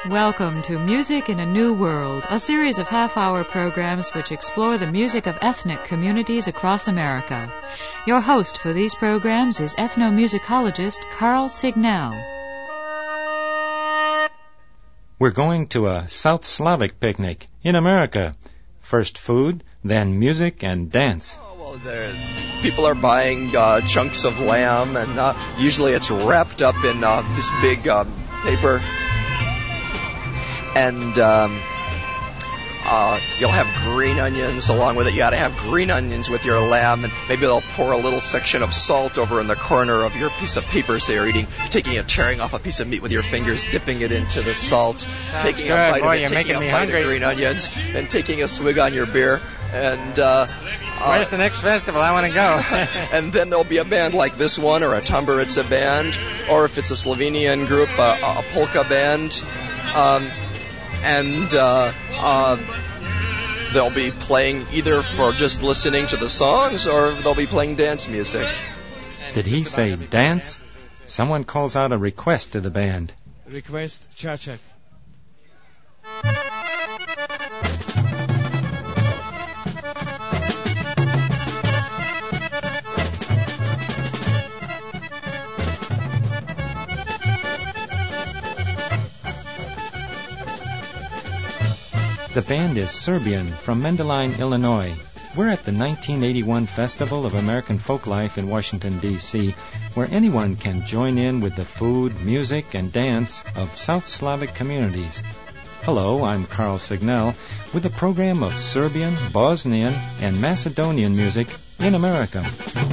Welcome to Music in a New World, a series of half-hour programs which explore the music of ethnic communities across America. Your host for these programs is ethnomusicologist Carl Signell. We're going to a South Slavic picnic in America. First food, then music and dance. People are buying chunks of lamb, and usually it's wrapped up in this big paper. And you'll have green onions along with it. You got to have green onions with your lamb, and maybe they'll pour a little section of salt over in the corner of your piece of paper. So you're tearing off a piece of meat with your fingers, dipping it into the salt, taking a bite of it, taking a bite of green onions, and taking a swig on your beer. And where's the next festival? I want to go. And then there'll be a band like this one, or a Tamburica band, or if it's a Slovenian group, a polka band. And they'll be playing either for just listening to the songs, or they'll be playing dance music. Did he say dance? Someone calls out a request to the band. Request, Čačak. The band is Serbian from Mendelein, Illinois. We're at the 1981 Festival of American Folklife in Washington, D.C., where anyone can join in with the food, music, and dance of South Slavic communities. Hello, I'm Carl Signell with a program of Serbian, Bosnian, and Macedonian music in America.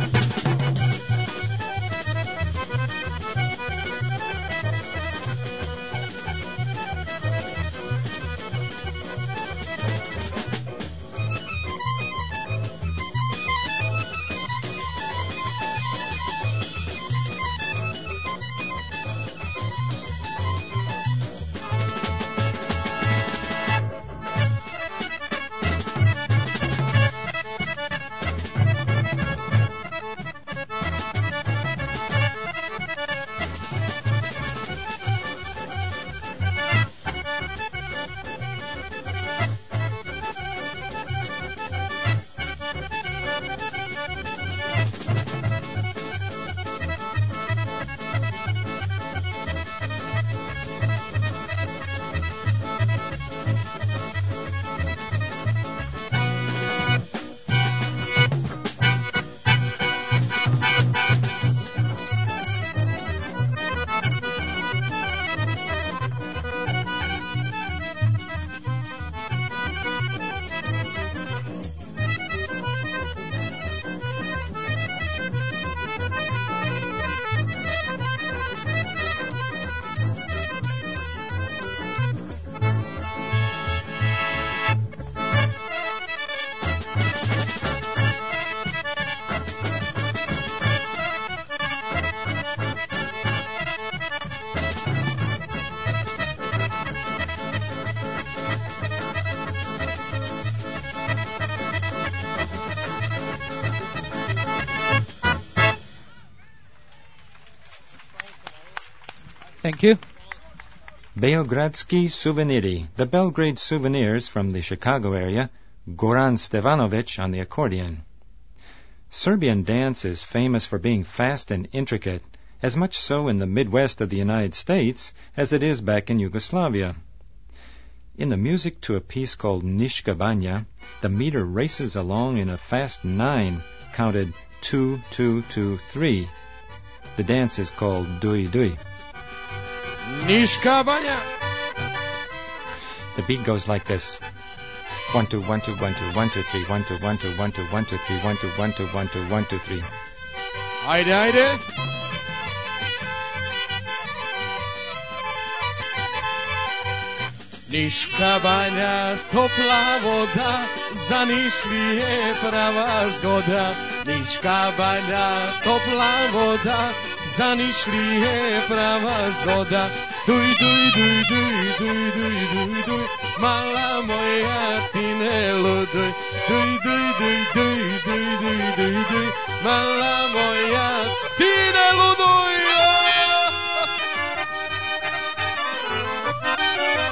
Thank you. Beogradski Suveniri, the Belgrade souvenirs from the Chicago area, Goran Stevanovic on the accordion. Serbian dance is famous for being fast and intricate, as much so in the Midwest of the United States as it is back in Yugoslavia. In the music to a piece called Niška Banja, the meter races along in a fast 9, counted 2, 2, 2, 3. The dance is called Dui Dui. Niška Banja. The beat goes like this: 1 2 1 2 1 2 1 2 3 1 2 1 2 1 2 1 2 3 1 2 1 2 1 2 1 2 3. Ajde, ajde. Niška Banja, topla voda, za Nišli je prava zgoda. Niška Banja, topla voda, za Nišli je prava zgoda. Duj, duj, duj, duj, duj, duj, duj, duj, mala moja ti ne luduj. Duj, duj, duj, duj, duj, duj, duj, duj, mala moja ti ne luduj.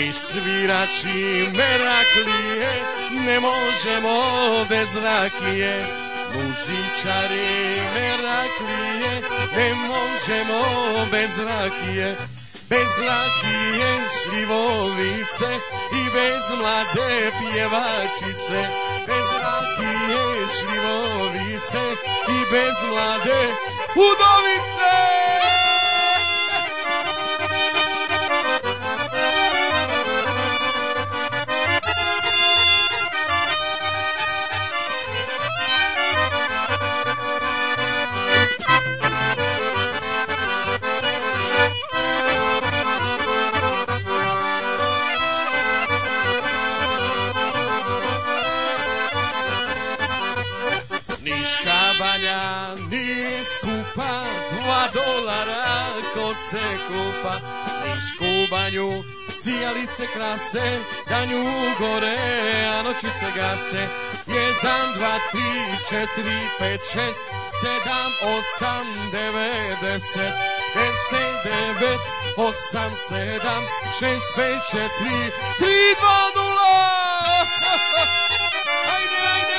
Mi svirači Meraklije ne možemo bez rakije. Muzičari Meraklije ne možemo bez rakije. Bez rakije šljivovice i bez mlade pjevačice. Bez rakije šljivovice i bez mlade udovice. Banja nije skupa, $2 ko se kupa. Nišku banju sijalice krase, danju gore, a noći se gase. 1, 2, 3, 4, 5, 6, 7, 8, 9, 10, 10, 9, 8, 7, 6, 5, 4, 3, 2, 0. Ajde, ajde.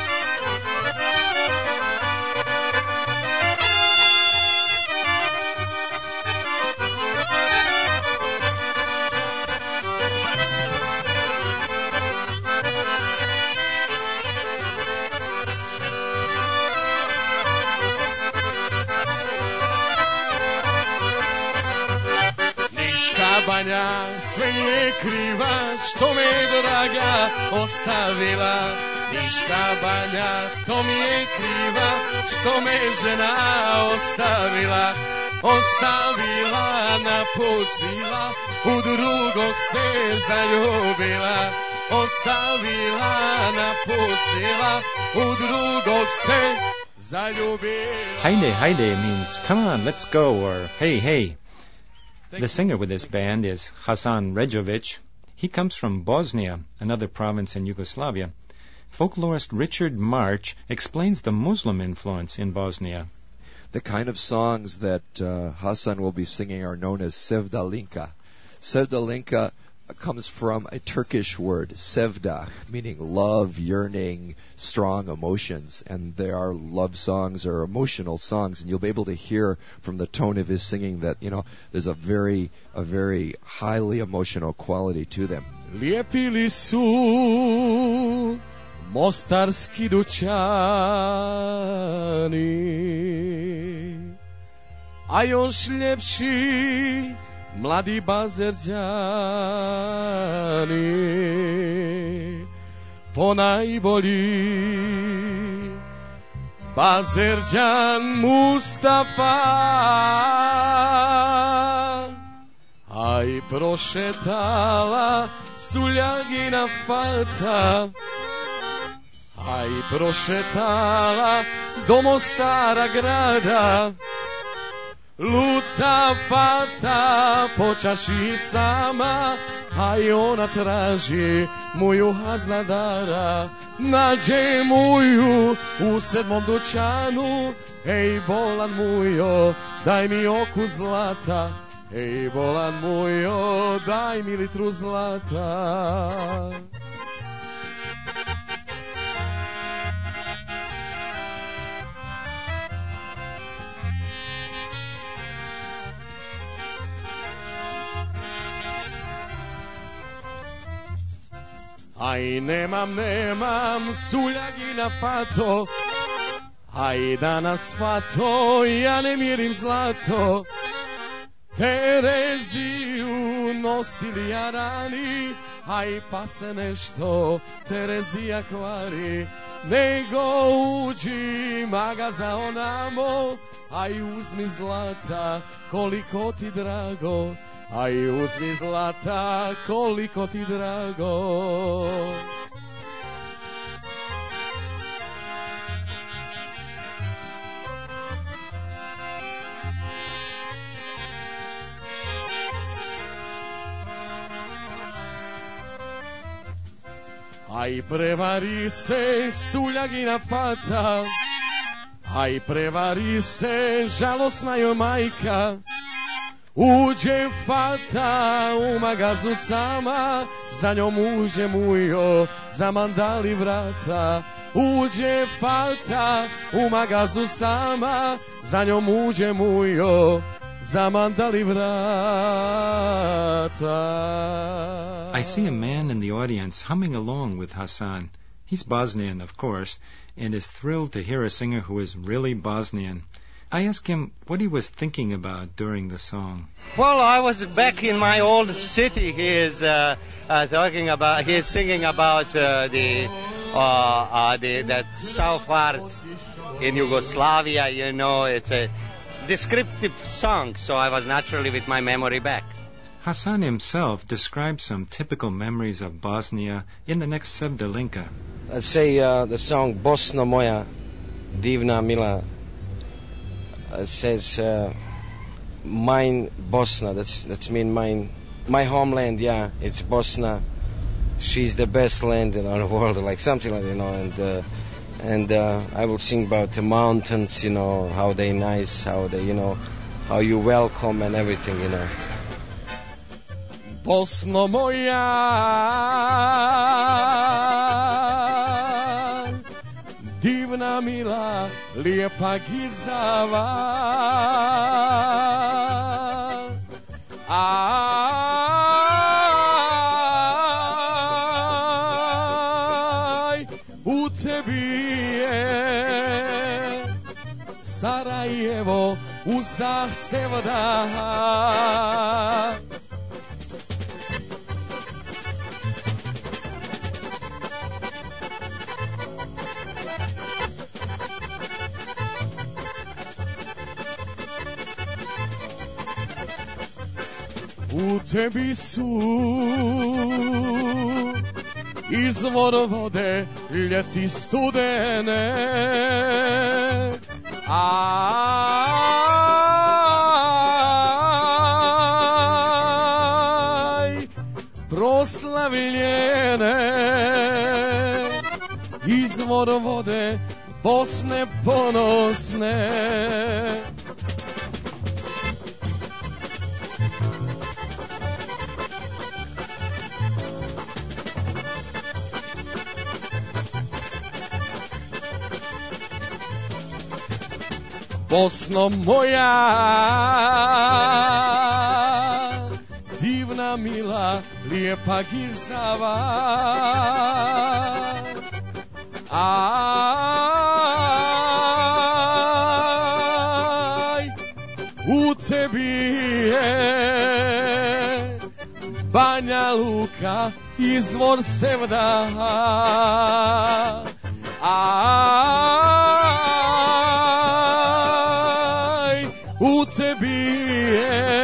Banja sve je kriva, što me draga ostavila. Niška Banja, to mi je kriva, što me žena ostavila. Ostavila, napustila, u drugog se zaljubila. Ostavila, napustila, u drugog se zaljubila. Hajde, hajde means come on, let's go, or hey, hey. The singer with this band is Hasan Rejovic. He comes from Bosnia, another province in Yugoslavia. Folklorist Richard March explains the Muslim influence in Bosnia. The kind of songs that Hasan will be singing are known as Sevdalinka. Sevdalinka comes from a Turkish word, sevda, meaning love, yearning, strong emotions. And they are love songs or emotional songs. And you'll be able to hear from the tone of his singing that, you know, there's a very highly emotional quality to them. Lijepili su mostarski dućani, a još ljepši mladi Bazerđani, ponajbolji Bazerđan Mustafa. Aj prošetala Suljagina fata, aj prošetala do Mostara grada. Luta fata po čaši sama, a i ona traži muju Haznadara. Nađe muju u 7. dućanu, ej bolan mujo, daj mi oku zlata. Ej bolan mujo, daj mi litru zlata. Aj nemam Suljagina fato, aj danas fato, ja ne mirim zlato. Tereziju nosili jarani, aj pa se nešto Terezija kvari. Nego uđi magaza onamo, aj uzmi zlata koliko ti drago. Aj uzmi zlata koliko ti drago. Aj prevari se Suljagina fata, aj prevari se žalosna joj majka. Uđe fata u magazu sama, za njom uđe mujo, za mandali vrata. Uđe fata u magazu sama, za njom uđe mujo, za mandali vrata. I see a man in the audience humming along with Hassan. He's Bosnian, of course, and is thrilled to hear a singer who is really Bosnian. I asked him what he was thinking about during the song. Well, I was back in my old city. He is singing about that south parts in Yugoslavia. You know, it's a descriptive song, so I was naturally with my memory back. Hassan himself describes some typical memories of Bosnia in the next Sevdalinka. Let's say the song Bosno moja, divna mila. It says mine Bosna, that's mean mine, my homeland, yeah, it's Bosna. She's the best land in the world, like something like that, you know, and I will sing about the mountains, you know, how they nice, how they, you know, how you welcome and everything, you know. Bosno moja, divna mila, lijepa gizdava. Aj, u tebi je Sarajevo, uzdah sevda. U tebi su izvor vode ljeti studene, aj, proslavljene, izvor vode Bosne ponosne. Bosno moja, divna mila, lijepa gizdava. Aj, u tebi je Banja Luka, izvor sevda. U tebi je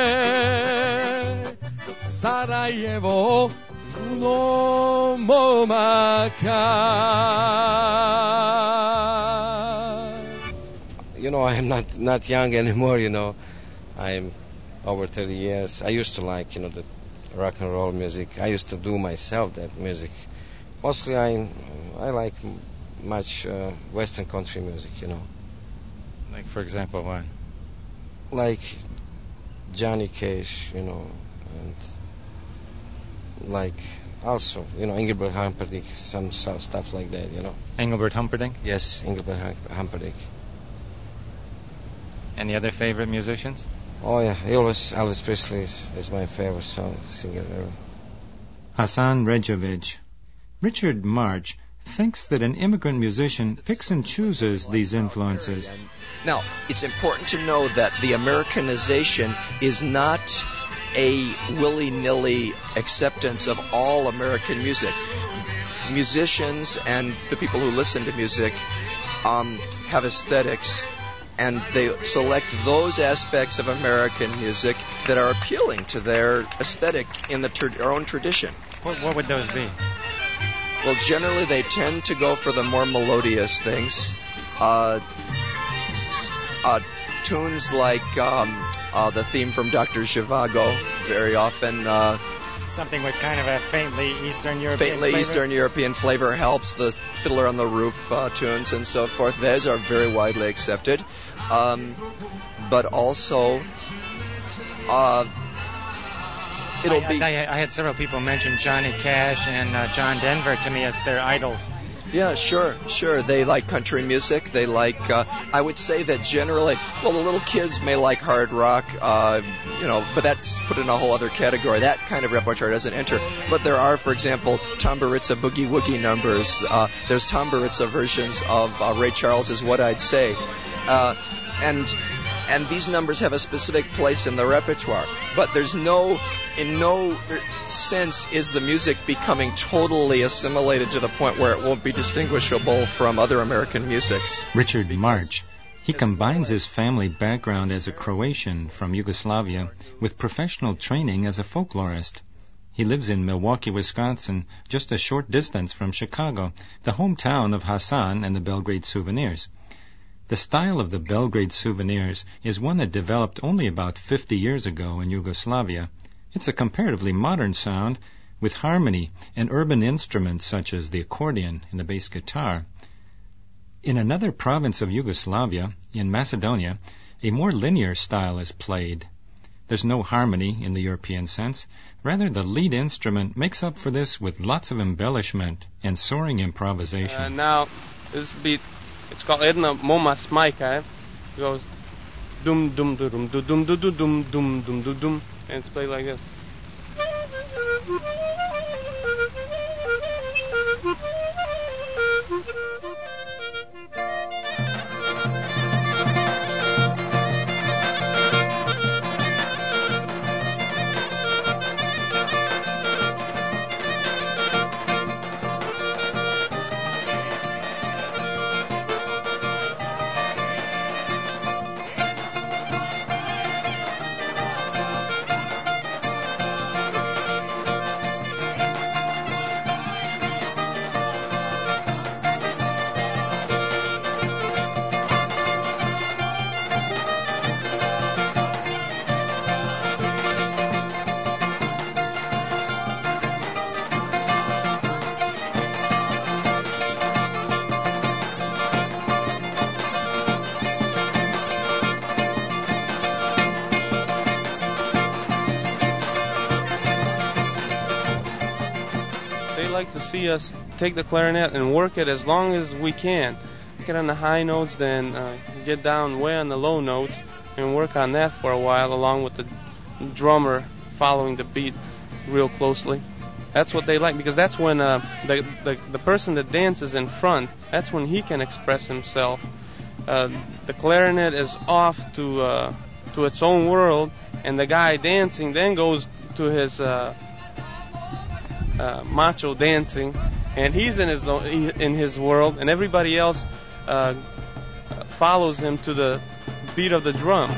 Sarajevo puno momaka. You know, I am not young anymore, you know. I'm over 30 years. I used to like, you know, the rock and roll music. I used to do myself that music. Mostly I like much Western country music, you know. Like, for example, what? Like Johnny Cash, you know, and like also, you know, Engelbert Humperdinck, some stuff like that, you know. Engelbert Humperdinck? Yes, Engelbert Humperdinck. Any other favorite musicians? Oh yeah, Elvis Presley is my favorite singer ever. Hassan Rejovic. Richard March thinks that an immigrant musician picks and chooses these influences. Now, it's important to know that the Americanization is not a willy-nilly acceptance of all American music. Musicians and the people who listen to music have aesthetics, and they select those aspects of American music that are appealing to their aesthetic in their own tradition. What would those be? Well, generally they tend to go for the more melodious things. Tunes like the theme from Dr. Zhivago, very often. Something with kind of a faintly Eastern European flavor? Eastern European flavor helps. The Fiddler on the Roof tunes and so forth, those are very widely accepted. But also it'll be... I had several people mention Johnny Cash and John Denver to me as their idols. Yeah, sure. They like country music. They like, I would say that generally, well, the little kids may like hard rock, but that's put in a whole other category. That kind of repertoire doesn't enter. But there are, for example, Tom Baritza boogie woogie numbers. There's Tom Baritza versions of Ray Charles's What I'd Say. And these numbers have a specific place in the repertoire. But in no sense is the music becoming totally assimilated to the point where it won't be distinguishable from other American musics. Richard March. He combines his family background as a Croatian from Yugoslavia with professional training as a folklorist. He lives in Milwaukee, Wisconsin, just a short distance from Chicago, the hometown of Hassan and the Belgrade Souvenirs. The style of the Belgrade Souvenirs is one that developed only about 50 years ago in Yugoslavia. It's a comparatively modern sound with harmony and urban instruments such as the accordion and the bass guitar. In another province of Yugoslavia, in Macedonia, a more linear style is played. There's no harmony in the European sense. Rather, the lead instrument makes up for this with lots of embellishment and soaring improvisation. Now, this beat, it's called Edna Moma Smajka. It goes dum dum dum dum dum dum dum dum dum dum dum dum, and it's played like this. To see us take the clarinet and work it as long as we can. Get on the high notes, then get down way on the low notes and work on that for a while, along with the drummer following the beat real closely. That's what they like, because that's when the person that dances in front, that's when he can express himself. The clarinet is off to its own world, and the guy dancing then goes to his macho dancing, and he's in his world, and everybody else follows him to the beat of the drum.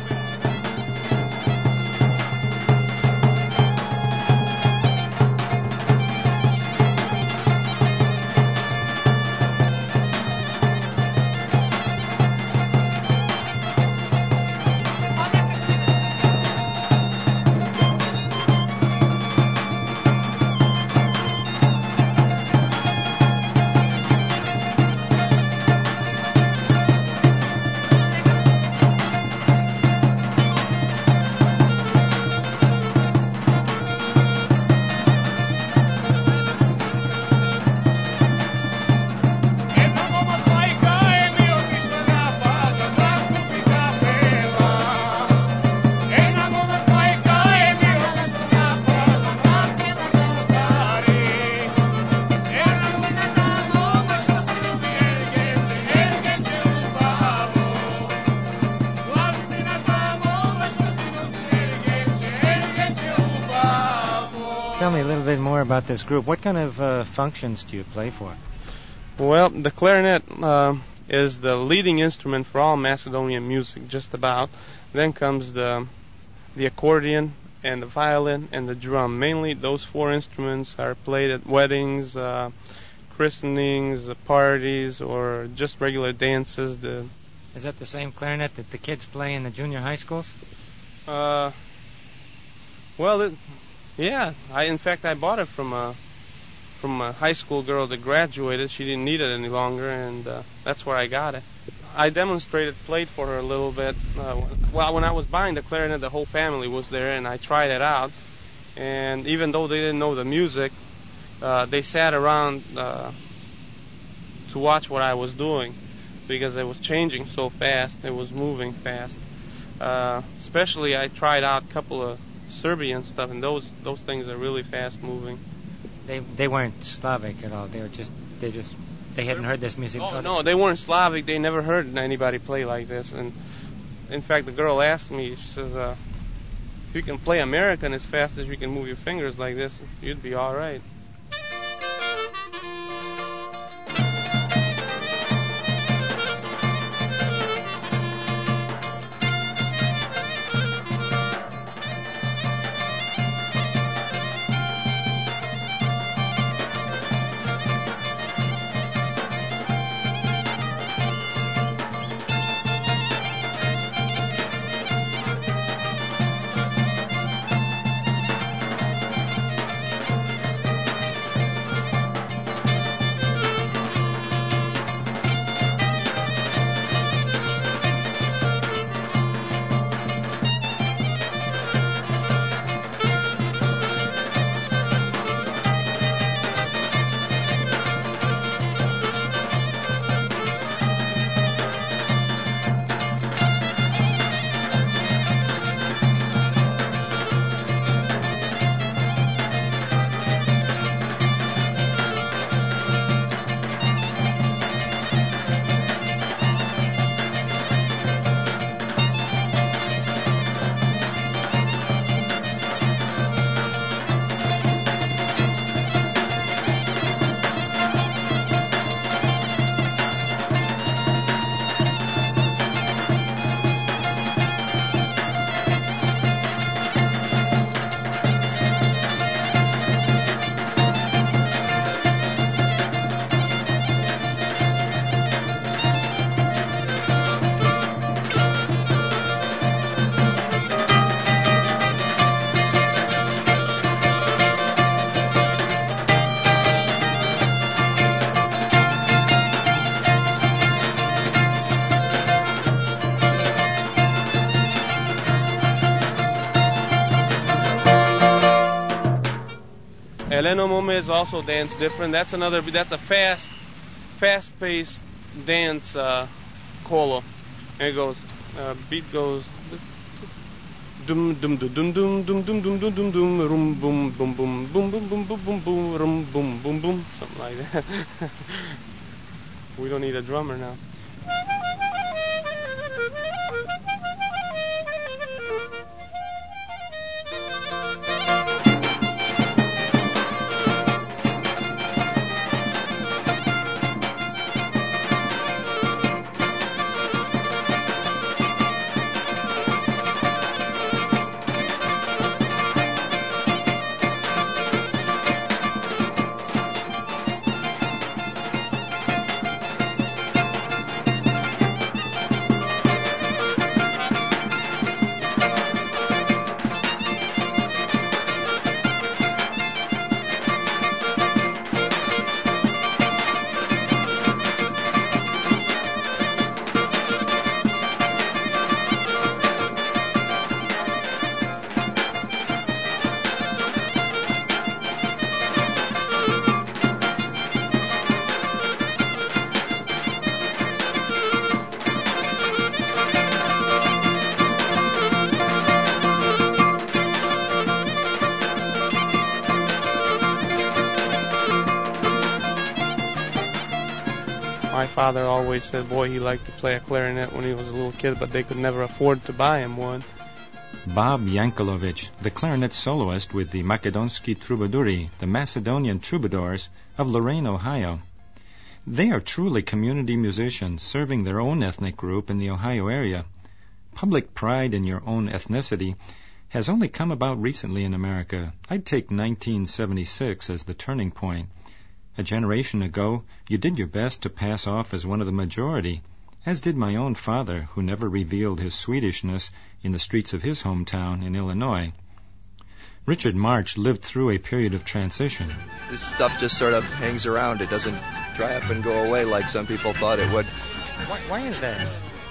Tell me a little bit more about this group. What kind of functions do you play for? Well, the clarinet is the leading instrument for all Macedonian music, just about. Then comes the accordion and the violin and the drum. Mainly those four instruments are played at weddings, christenings, parties, or just regular dances. Is that the same clarinet that the kids play in the junior high schools? Yeah. In fact, I bought it from a high school girl that graduated. She didn't need it any longer, and that's where I got it. I played for her a little bit. When I was buying the clarinet, the whole family was there, and I tried it out. And even though they didn't know the music, they sat around to watch what I was doing, because it was changing so fast, it was moving fast. Especially I tried out a couple of Serbian stuff, and those things are really fast moving. They weren't Slavic at all. They hadn't heard this music. Oh no, they weren't Slavic. They never heard anybody play like this. And in fact, the girl asked me, she says, if you can play American as fast as you can move your fingers like this, you'd be all right. Eleno Momez also dance different. That's a fast-paced dance colo. And it goes, beat goes dum dum dum dum dum dum dum dum dum dum dum rum boom boom boom boom boom boom boom boom boom rum boom boom boom, something like that. We don't need a drummer now. My father always said, boy, he liked to play a clarinet when he was a little kid, but they could never afford to buy him one. Bob Yankelovich, the clarinet soloist with the Makedonsky Troubadouri, the Macedonian Troubadours of Lorain, Ohio. They are truly community musicians serving their own ethnic group in the Ohio area. Public pride in your own ethnicity has only come about recently in America. I'd take 1976 as the turning point. A generation ago, you did your best to pass off as one of the majority, as did my own father, who never revealed his Swedishness in the streets of his hometown in Illinois. Richard March lived through a period of transition. This stuff just sort of hangs around. It doesn't dry up and go away like some people thought it would. Why is that?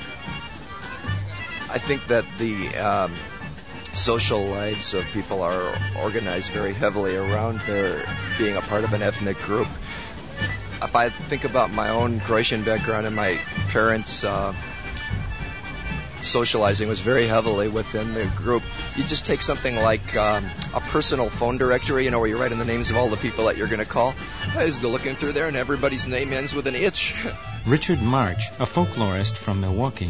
I think that the social lives of people are organized very heavily around their being a part of an ethnic group. If I think about my own Croatian background and my parents' socializing was very heavily within the group. You just take something like a personal phone directory, where you write in the names of all the people that you're going to call. I was looking through there, and everybody's name ends with an itch. Richard March, a folklorist from Milwaukee.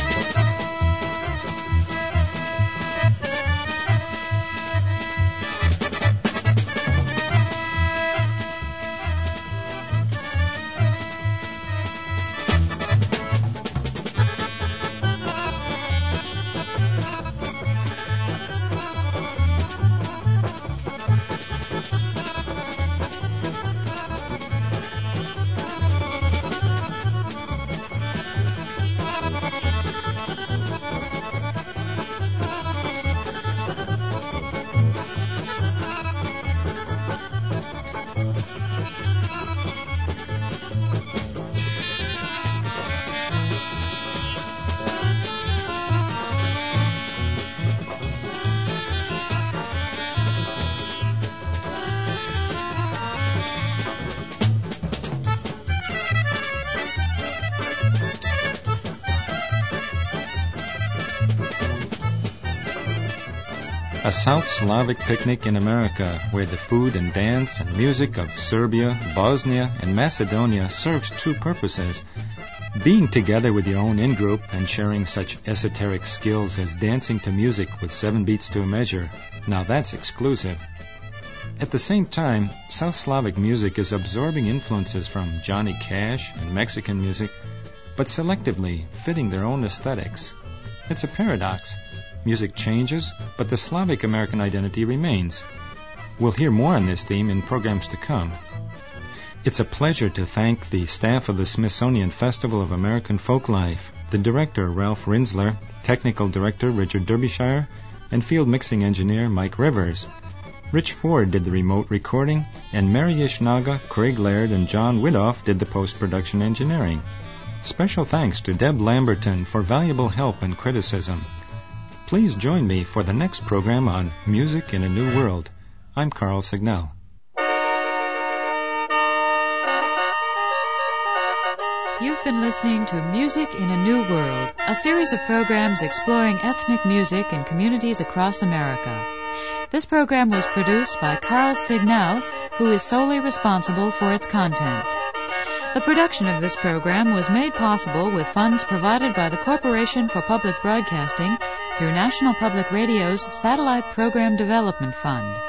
A South Slavic picnic in America, where the food and dance and music of Serbia, Bosnia, and Macedonia serves two purposes. Being together with your own in-group and sharing such esoteric skills as dancing to music with 7 beats to a measure. Now that's exclusive. At the same time, South Slavic music is absorbing influences from Johnny Cash and Mexican music, but selectively fitting their own aesthetics. It's a paradox. Music changes, but the Slavic American identity remains. We'll hear more on this theme in programs to come. It's a pleasure to thank the staff of the Smithsonian Festival of American Folklife, the director Ralph Rinsler, technical director Richard Derbyshire, and field mixing engineer Mike Rivers. Rich Ford did the remote recording, and Mary Ishnaga, Craig Laird, and John Widoff did the post-production engineering. Special thanks to Deb Lamberton for valuable help and criticism. Please join me for the next program on Music in a New World. I'm Carl Signell. You've been listening to Music in a New World, a series of programs exploring ethnic music in communities across America. This program was produced by Carl Signell, who is solely responsible for its content. The production of this program was made possible with funds provided by the Corporation for Public Broadcasting through National Public Radio's Satellite Program Development Fund.